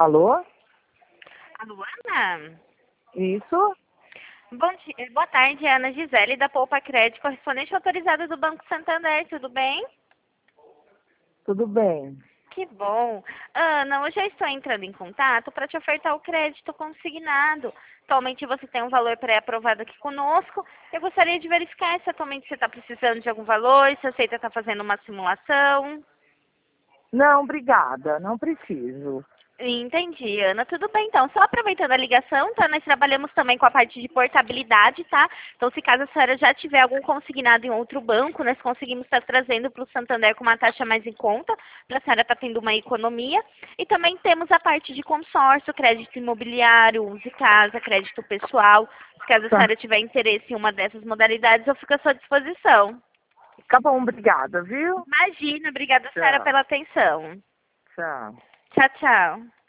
Alô? Alô, Ana? Isso? Boa tarde, Ana Gisele, da Poupa Crédito, correspondente autorizada do Banco Santander, tudo bem? Tudo bem. Que bom. Ana, hoje eu estou entrando em contato para te ofertar o crédito consignado. Atualmente você tem um valor pré-aprovado aqui conosco. Eu gostaria de verificar se atualmente você está precisando de algum valor, se aceita estar fazendo uma simulação. Não, obrigada. Não preciso. Entendi, Ana. Tudo bem, então. Só aproveitando a ligação, tá? Nós trabalhamos também com a parte de portabilidade, tá? Então, se caso a senhora já tiver algum consignado em outro banco, nós conseguimos estar trazendo para o Santander com uma taxa mais em conta, para a senhora estar tendo uma economia. E também temos a parte de consórcio, crédito imobiliário, use casa, crédito pessoal. Se caso a Tá. senhora tiver interesse em uma dessas modalidades, eu fico à sua disposição. Tá bom, obrigada, viu? Imagina, obrigada, senhora, Tchau. pela atenção. Tchau. Tchau, tchau.